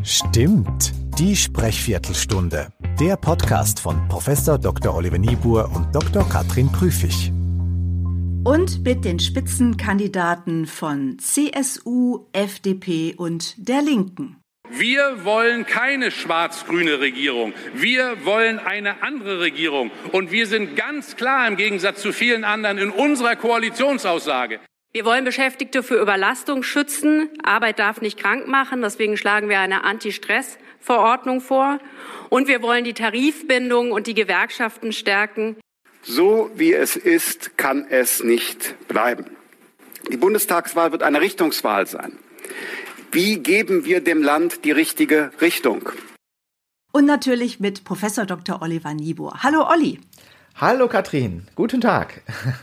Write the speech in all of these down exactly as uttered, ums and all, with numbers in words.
Stimmt, die Sprechviertelstunde. Der Podcast von Professor Doktor Oliver Niebuhr und Doktor Katrin Prüfig. Und mit den Spitzenkandidaten von C S U, F D P und der Linken. Wir wollen keine schwarz-grüne Regierung. Wir wollen eine andere Regierung. Und wir sind ganz klar im Gegensatz zu vielen anderen in unserer Koalitionsaussage. Wir wollen Beschäftigte für Überlastung schützen. Arbeit darf nicht krank machen. Deswegen schlagen wir eine Anti-Stress-Verordnung vor. Und wir wollen die Tarifbindung und die Gewerkschaften stärken. So wie es ist, kann es nicht bleiben. Die Bundestagswahl wird eine Richtungswahl sein. Wie geben wir dem Land die richtige Richtung? Und natürlich mit Professor Doktor Oliver Niebuhr. Hallo Olli. Hallo Katrin, guten Tag.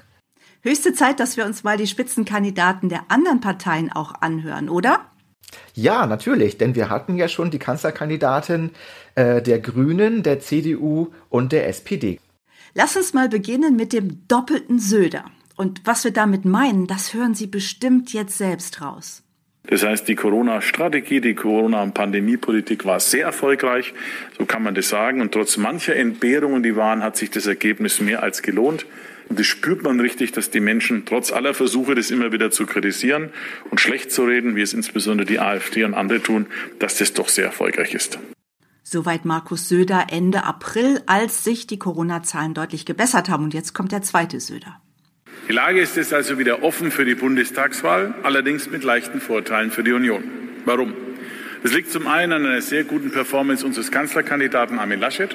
Höchste Zeit, dass wir uns mal die Spitzenkandidaten der anderen Parteien auch anhören, oder? Ja, natürlich, denn wir hatten ja schon die Kanzlerkandidatin äh, der Grünen, der C D U und der S P D. Lass uns mal beginnen mit dem doppelten Söder. Und was wir damit meinen, das hören Sie bestimmt jetzt selbst raus. Das heißt, die Corona-Strategie, die Corona-Pandemie-Politik war sehr erfolgreich, so kann man das sagen. Und trotz mancher Entbehrungen, die waren, hat sich das Ergebnis mehr als gelohnt. Und das spürt man richtig, dass die Menschen trotz aller Versuche, das immer wieder zu kritisieren und schlecht zu reden, wie es insbesondere die AfD und andere tun, dass das doch sehr erfolgreich ist. Soweit Markus Söder Ende April, als sich die Corona-Zahlen deutlich gebessert haben. Und jetzt kommt der zweite Söder. Die Lage ist jetzt also wieder offen für die Bundestagswahl, allerdings mit leichten Vorteilen für die Union. Warum? Das liegt zum einen an einer sehr guten Performance unseres Kanzlerkandidaten Armin Laschet,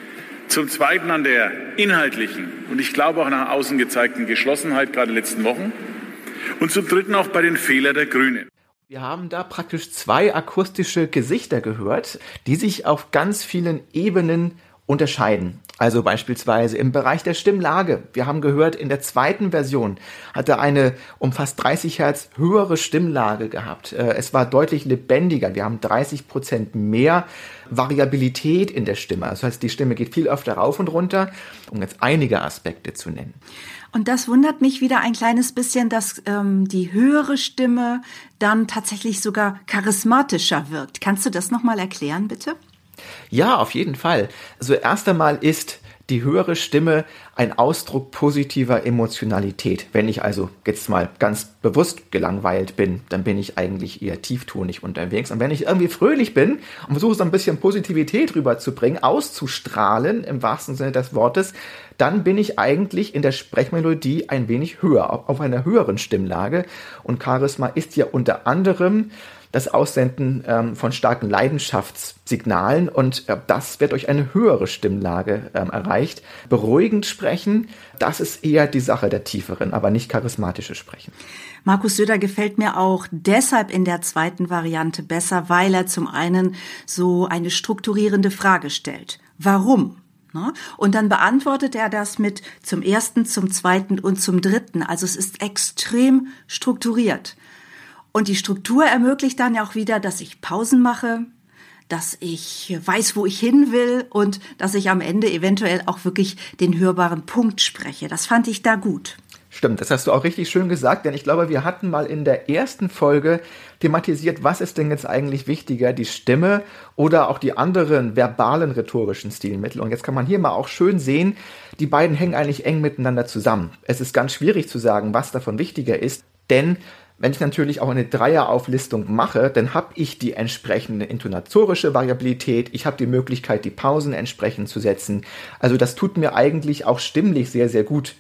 zum zweiten an der inhaltlichen und ich glaube auch nach außen gezeigten Geschlossenheit gerade in den letzten Wochen und zum dritten auch bei den Fehlern der Grünen. Wir haben da praktisch zwei akustische Gesichter gehört, die sich auf ganz vielen Ebenen unterscheiden. Also beispielsweise im Bereich der Stimmlage. Wir haben gehört, in der zweiten Version hat er eine um fast dreißig Hertz höhere Stimmlage gehabt. Es war deutlich lebendiger. Wir haben dreißig Prozent mehr Variabilität in der Stimme. Das heißt, die Stimme geht viel öfter rauf und runter, um jetzt einige Aspekte zu nennen. Und das wundert mich wieder ein kleines bisschen, dass ähm, die höhere Stimme dann tatsächlich sogar charismatischer wirkt. Kannst du das nochmal erklären, bitte? Ja, auf jeden Fall. Also erst einmal ist die höhere Stimme ein Ausdruck positiver Emotionalität. Wenn ich also jetzt mal ganz bewusst gelangweilt bin, dann bin ich eigentlich eher tieftonig unterwegs. Und wenn ich irgendwie fröhlich bin und versuche so ein bisschen Positivität rüberzubringen, auszustrahlen im wahrsten Sinne des Wortes, dann bin ich eigentlich in der Sprechmelodie ein wenig höher, auf einer höheren Stimmlage. Und Charisma ist ja unter anderem das Aussenden ähm, von starken Leidenschaftssignalen und äh, das wird durch eine höhere Stimmlage ähm, erreicht. Beruhigend sprechen, das ist eher die Sache der tieferen, aber nicht charismatische Sprechen. Markus Söder gefällt mir auch deshalb in der zweiten Variante besser, weil er zum einen so eine strukturierende Frage stellt. Warum? Und dann beantwortet er das mit zum ersten, zum zweiten und zum dritten. Also es ist extrem strukturiert. Und die Struktur ermöglicht dann ja auch wieder, dass ich Pausen mache, dass ich weiß, wo ich hin will und dass ich am Ende eventuell auch wirklich den hörbaren Punkt spreche. Das fand ich da gut. Stimmt, das hast du auch richtig schön gesagt, denn ich glaube, wir hatten mal in der ersten Folge thematisiert, was ist denn jetzt eigentlich wichtiger, die Stimme oder auch die anderen verbalen rhetorischen Stilmittel. Und jetzt kann man hier mal auch schön sehen, die beiden hängen eigentlich eng miteinander zusammen. Es ist ganz schwierig zu sagen, was davon wichtiger ist, denn wenn ich natürlich auch eine Dreierauflistung mache, dann habe ich die entsprechende intonatorische Variabilität, ich habe die Möglichkeit, die Pausen entsprechend zu setzen. Also das tut mir eigentlich auch stimmlich sehr, sehr gut.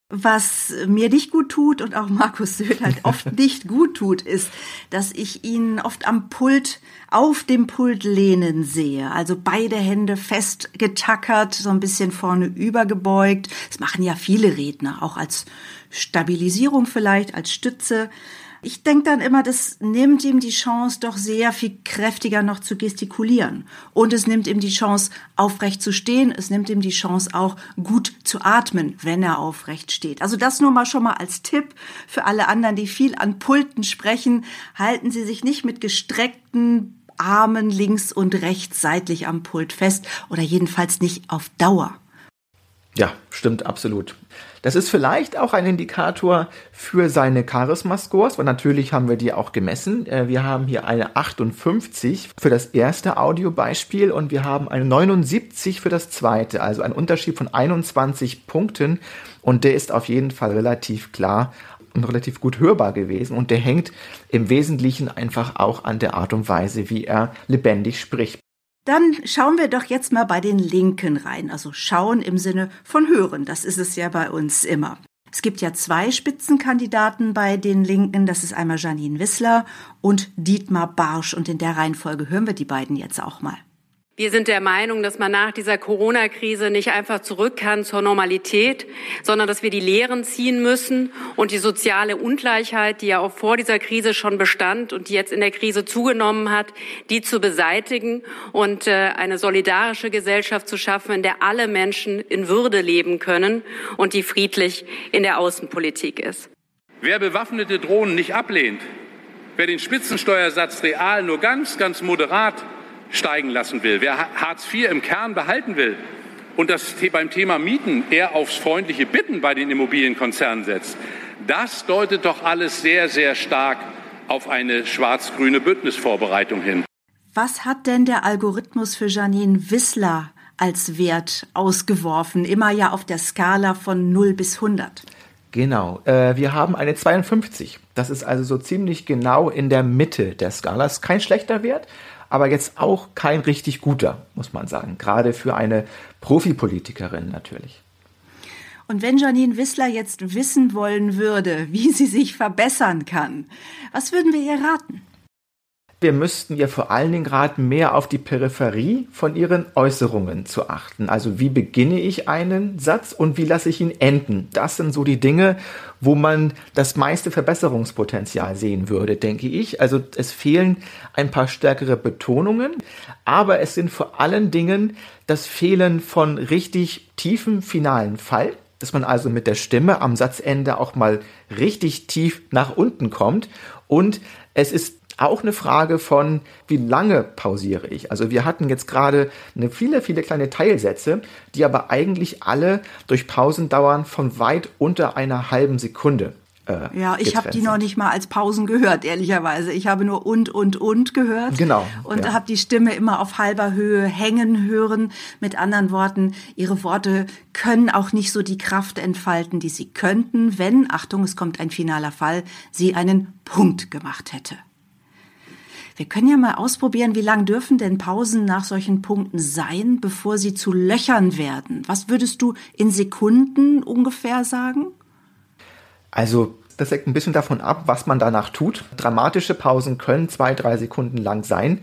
Was mir nicht gut tut und auch Markus Söder oft nicht gut tut, ist, dass ich ihn oft am Pult, auf dem Pult lehnen sehe. Also beide Hände fest getackert, so ein bisschen vorne übergebeugt. Das machen ja viele Redner, auch als Stabilisierung vielleicht, als Stütze. Ich denke dann immer, das nimmt ihm die Chance, doch sehr viel kräftiger noch zu gestikulieren. Und es nimmt ihm die Chance, aufrecht zu stehen. Es nimmt ihm die Chance, auch gut zu atmen, wenn er aufrecht steht. Also das nur mal schon mal als Tipp für alle anderen, die viel an Pulten sprechen. Halten Sie sich nicht mit gestreckten Armen links und rechts seitlich am Pult fest oder jedenfalls nicht auf Dauer. Ja, stimmt absolut. Das ist vielleicht auch ein Indikator für seine Charisma-Scores, weil natürlich haben wir die auch gemessen. Wir haben hier eine achtundfünfzig für das erste Audiobeispiel und wir haben eine neunundsiebzig für das zweite, also ein Unterschied von einundzwanzig Punkten und der ist auf jeden Fall relativ klar und relativ gut hörbar gewesen und der hängt im Wesentlichen einfach auch an der Art und Weise, wie er lebendig spricht. Dann schauen wir doch jetzt mal bei den Linken rein. Also schauen im Sinne von hören. Das ist es ja bei uns immer. Es gibt ja zwei Spitzenkandidaten bei den Linken. Das ist einmal Jeanine Wissler und Dietmar Bartsch. Und in der Reihenfolge hören wir die beiden jetzt auch mal. Wir sind der Meinung, dass man nach dieser Corona-Krise nicht einfach zurück kann zur Normalität, sondern dass wir die Lehren ziehen müssen und die soziale Ungleichheit, die ja auch vor dieser Krise schon bestand und die jetzt in der Krise zugenommen hat, die zu beseitigen und äh, eine solidarische Gesellschaft zu schaffen, in der alle Menschen in Würde leben können und die friedlich in der Außenpolitik ist. Wer bewaffnete Drohnen nicht ablehnt, wer den Spitzensteuersatz real nur ganz, ganz moderat steigen lassen will, wer Hartz vier im Kern behalten will und das beim Thema Mieten eher aufs freundliche Bitten bei den Immobilienkonzernen setzt, das deutet doch alles sehr, sehr stark auf eine schwarz-grüne Bündnisvorbereitung hin. Was hat denn der Algorithmus für Jeanine Wissler als Wert ausgeworfen? Immer ja auf der Skala von null bis hundert. Genau, äh, wir haben eine zweiundfünfzig. Das ist also so ziemlich genau in der Mitte der Skala. Das ist kein schlechter Wert, aber jetzt auch kein richtig guter, muss man sagen. Gerade für eine Profipolitikerin natürlich. Und wenn Jeanine Wissler jetzt wissen wollen würde, wie sie sich verbessern kann, was würden wir ihr raten? Wir müssten ihr vor allen Dingen raten, mehr auf die Peripherie von ihren Äußerungen zu achten. Also wie beginne ich einen Satz und wie lasse ich ihn enden? Das sind so die Dinge, wo man das meiste Verbesserungspotenzial sehen würde, denke ich. Also es fehlen ein paar stärkere Betonungen, aber es sind vor allen Dingen das Fehlen von richtig tiefem finalen Fall, dass man also mit der Stimme am Satzende auch mal richtig tief nach unten kommt. Und es ist auch eine Frage von, wie lange pausiere ich. Also wir hatten jetzt gerade eine viele, viele kleine Teilsätze, die aber eigentlich alle durch Pausendauern von weit unter einer halben Sekunde äh, Ja, ich habe die noch nicht mal als Pausen gehört, ehrlicherweise. Ich habe nur und, und, und gehört. Genau. Und ja. habe die Stimme immer auf halber Höhe hängen hören. Mit anderen Worten, ihre Worte können auch nicht so die Kraft entfalten, die sie könnten, wenn, Achtung, es kommt ein finaler Fall, sie einen Punkt gemacht hätte. Wir können ja mal ausprobieren, wie lang dürfen denn Pausen nach solchen Punkten sein, bevor sie zu Löchern werden? Was würdest du in Sekunden ungefähr sagen? Also das hängt ein bisschen davon ab, was man danach tut. Dramatische Pausen können zwei, drei Sekunden lang sein.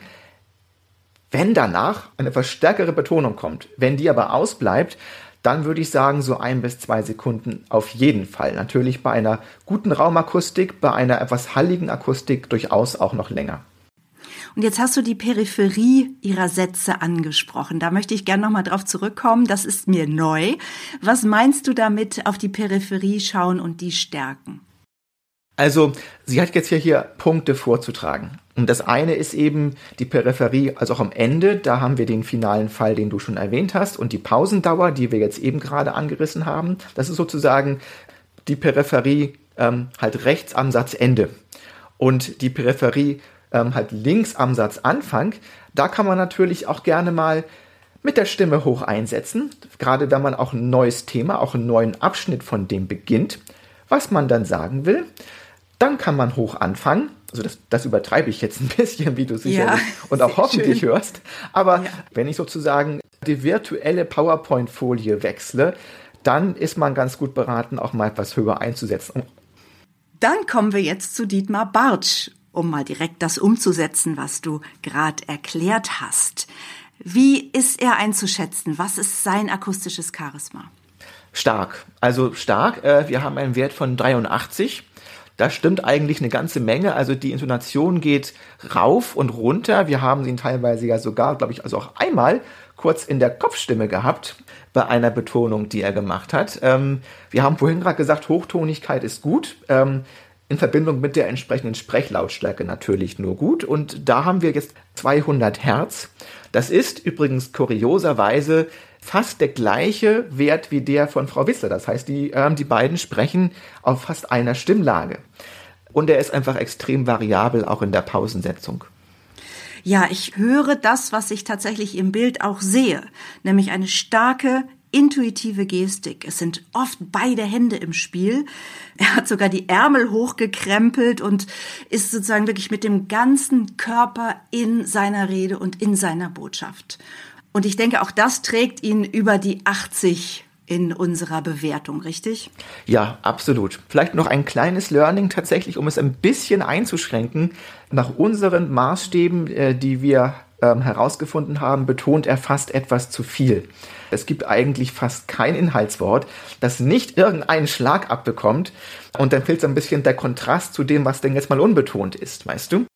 Wenn danach eine etwas stärkere Betonung kommt, wenn die aber ausbleibt, dann würde ich sagen, so ein bis zwei Sekunden auf jeden Fall. Natürlich bei einer guten Raumakustik, bei einer etwas halligen Akustik durchaus auch noch länger. Und jetzt hast du die Peripherie ihrer Sätze angesprochen. Da möchte ich gerne nochmal drauf zurückkommen. Das ist mir neu. Was meinst du damit, auf die Peripherie schauen und die stärken? Also, sie hat jetzt hier, hier Punkte vorzutragen. Und das eine ist eben die Peripherie, also auch am Ende. Da haben wir den finalen Fall, den du schon erwähnt hast. Und die Pausendauer, die wir jetzt eben gerade angerissen haben. Das ist sozusagen die Peripherie ähm, halt rechts am Satzende. Und die Peripherie halt links am Satzanfang, da kann man natürlich auch gerne mal mit der Stimme hoch einsetzen, gerade wenn man auch ein neues Thema, auch einen neuen Abschnitt von dem beginnt, was man dann sagen will. Dann kann man hoch anfangen, also das, das übertreibe ich jetzt ein bisschen, wie du sicherlich ja, und auch hoffentlich schön hörst, aber ja. Wenn ich sozusagen die virtuelle PowerPoint-Folie wechsle, dann ist man ganz gut beraten, auch mal etwas höher einzusetzen. Dann kommen wir jetzt zu Dietmar Bartsch, um mal direkt das umzusetzen, was du gerade erklärt hast. Wie ist er einzuschätzen? Was ist sein akustisches Charisma? Stark, also stark. Äh, wir haben einen Wert von dreiundachtzig. Das stimmt eigentlich eine ganze Menge. Also die Intonation geht rauf und runter. Wir haben ihn teilweise ja sogar, glaube ich, also auch einmal kurz in der Kopfstimme gehabt bei einer Betonung, die er gemacht hat. Ähm, wir haben vorhin gerade gesagt, Hochtonigkeit ist gut. Ähm, in Verbindung mit der entsprechenden Sprechlautstärke natürlich nur gut. Und da haben wir jetzt zweihundert Hertz. Das ist übrigens kurioserweise fast der gleiche Wert wie der von Frau Wissler. Das heißt, die, äh, die beiden sprechen auf fast einer Stimmlage. Und er ist einfach extrem variabel, auch in der Pausensetzung. Ja, ich höre das, was ich tatsächlich im Bild auch sehe, nämlich eine starke, intuitive Gestik. Es sind oft beide Hände im Spiel. Er hat sogar die Ärmel hochgekrempelt und ist sozusagen wirklich mit dem ganzen Körper in seiner Rede und in seiner Botschaft. Und ich denke, auch das trägt ihn über die achtzig in unserer Bewertung, richtig? Ja, absolut. Vielleicht noch ein kleines Learning tatsächlich, um es ein bisschen einzuschränken. Nach unseren Maßstäben, äh, die wir ähm, herausgefunden haben, betont er fast etwas zu viel. Es gibt eigentlich fast kein Inhaltswort, das nicht irgendeinen Schlag abbekommt. Und dann fehlt so ein bisschen der Kontrast zu dem, was denn jetzt mal unbetont ist, weißt du?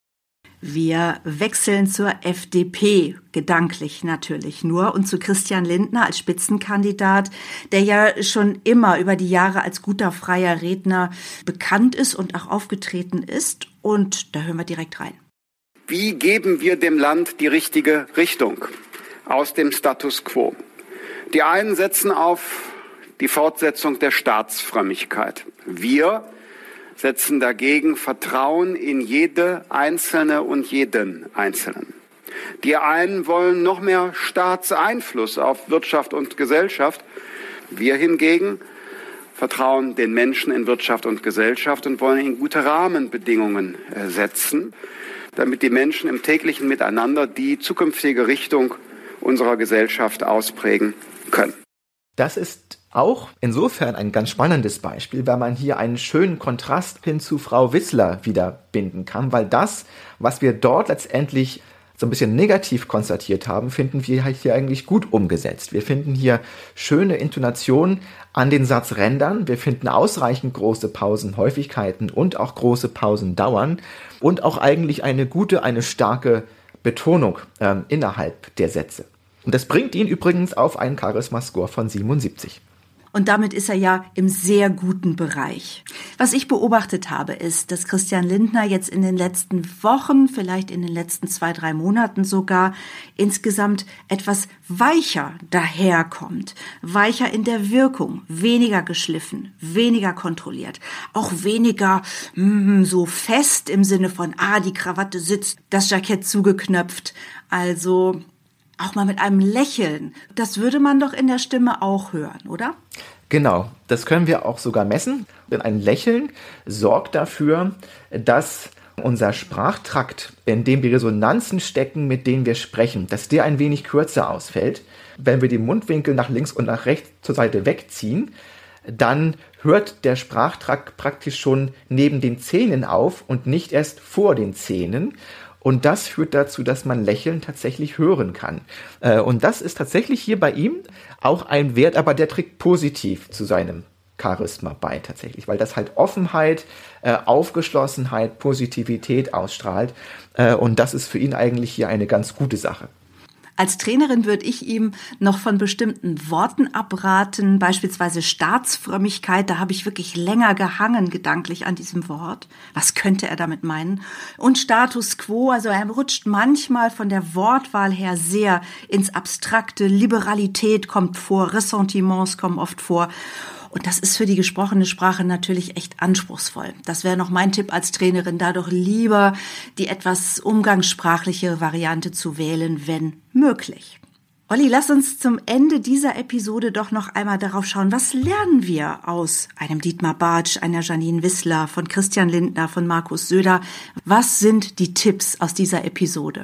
Wir wechseln zur F D P, gedanklich natürlich nur, und zu Christian Lindner als Spitzenkandidat, der ja schon immer über die Jahre als guter freier Redner bekannt ist und auch aufgetreten ist. Und da hören wir direkt rein. Wie geben wir dem Land die richtige Richtung aus dem Status quo? Die einen setzen auf die Fortsetzung der Staatsfrömmigkeit. Wir setzen dagegen Vertrauen in jede Einzelne und jeden Einzelnen. Die einen wollen noch mehr Staatseinfluss auf Wirtschaft und Gesellschaft. Wir hingegen vertrauen den Menschen in Wirtschaft und Gesellschaft und wollen ihnen gute Rahmenbedingungen setzen, damit die Menschen im täglichen Miteinander die zukünftige Richtung unserer Gesellschaft ausprägen können. Das ist auch insofern ein ganz spannendes Beispiel, weil man hier einen schönen Kontrast hin zu Frau Wissler wieder binden kann, weil das, was wir dort letztendlich so ein bisschen negativ konstatiert haben, finden wir hier eigentlich gut umgesetzt. Wir finden hier schöne Intonationen an den Satzrändern, wir finden ausreichend große Pausenhäufigkeiten und auch große Pausendauern und auch eigentlich eine gute, eine starke Betonung ähm, innerhalb der Sätze. Und das bringt ihn übrigens auf einen Charisma-Score von siebenundsiebzig. Und damit ist er ja im sehr guten Bereich. Was ich beobachtet habe, ist, dass Christian Lindner jetzt in den letzten Wochen, vielleicht in den letzten zwei, drei Monaten sogar, insgesamt etwas weicher daherkommt. Weicher in der Wirkung, weniger geschliffen, weniger kontrolliert, auch weniger mm, so fest im Sinne von, ah, die Krawatte sitzt, das Jackett zugeknöpft. Also auch mal mit einem Lächeln. Das würde man doch in der Stimme auch hören, oder? Genau, das können wir auch sogar messen. Denn ein Lächeln sorgt dafür, dass unser Sprachtrakt, in dem die Resonanzen stecken, mit denen wir sprechen, dass der ein wenig kürzer ausfällt. Wenn wir die Mundwinkel nach links und nach rechts zur Seite wegziehen, dann hört der Sprachtrakt praktisch schon neben den Zähnen auf und nicht erst vor den Zähnen. Und das führt dazu, dass man Lächeln tatsächlich hören kann. Und das ist tatsächlich hier bei ihm auch ein Wert, aber der trägt positiv zu seinem Charisma bei tatsächlich, weil das halt Offenheit, Aufgeschlossenheit, Positivität ausstrahlt. Und das ist für ihn eigentlich hier eine ganz gute Sache. Als Trainerin würde ich ihm noch von bestimmten Worten abraten, beispielsweise Staatsfrömmigkeit. Da habe ich wirklich länger gehangen gedanklich an diesem Wort. Was könnte er damit meinen? Und Status quo, also er rutscht manchmal von der Wortwahl her sehr ins Abstrakte. Liberalität kommt vor, Ressentiments kommen oft vor. Und das ist für die gesprochene Sprache natürlich echt anspruchsvoll. Das wäre noch mein Tipp als Trainerin, da doch lieber die etwas umgangssprachlichere Variante zu wählen, wenn möglich. Olli, lass uns zum Ende dieser Episode doch noch einmal darauf schauen, was lernen wir aus einem Dietmar Bartsch, einer Janine Wissler, von Christian Lindner, von Markus Söder? Was sind die Tipps aus dieser Episode?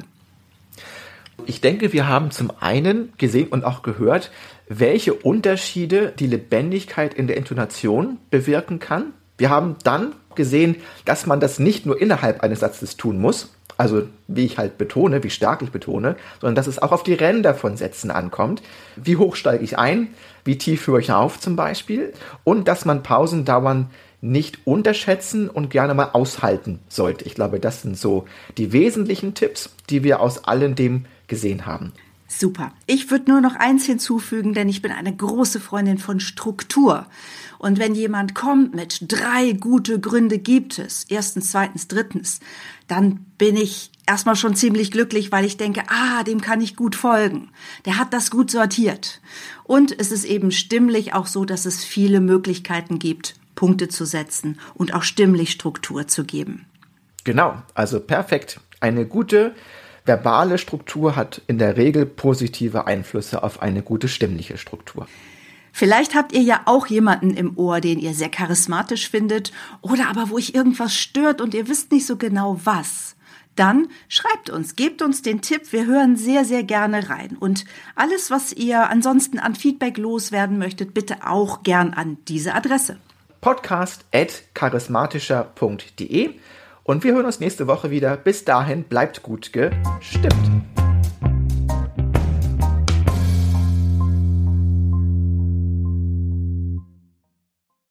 Ich denke, wir haben zum einen gesehen und auch gehört, welche Unterschiede die Lebendigkeit in der Intonation bewirken kann. Wir haben dann gesehen, dass man das nicht nur innerhalb eines Satzes tun muss, also wie ich halt betone, wie stark ich betone, sondern dass es auch auf die Ränder von Sätzen ankommt. Wie hoch steige ich ein, wie tief höre ich auf zum Beispiel, und dass man Pausendauern nicht unterschätzen und gerne mal aushalten sollte. Ich glaube, das sind so die wesentlichen Tipps, die wir aus allem dem gesehen haben. Super. Ich würde nur noch eins hinzufügen, denn ich bin eine große Freundin von Struktur. Und wenn jemand kommt mit drei gute Gründe gibt es, erstens, zweitens, drittens, dann bin ich erstmal schon ziemlich glücklich, weil ich denke, ah, dem kann ich gut folgen. Der hat das gut sortiert. Und es ist eben stimmlich auch so, dass es viele Möglichkeiten gibt, Punkte zu setzen und auch stimmlich Struktur zu geben. Genau, also perfekt. Eine gute verbale Struktur hat in der Regel positive Einflüsse auf eine gute stimmliche Struktur. Vielleicht habt ihr ja auch jemanden im Ohr, den ihr sehr charismatisch findet oder aber wo euch irgendwas stört und ihr wisst nicht so genau was. Dann schreibt uns, gebt uns den Tipp, wir hören sehr, sehr gerne rein. Und alles, was ihr ansonsten an Feedback loswerden möchtet, bitte auch gern an diese Adresse. podcast at charismatischer punkt de und wir hören uns nächste Woche wieder. Bis dahin bleibt gut gestimmt.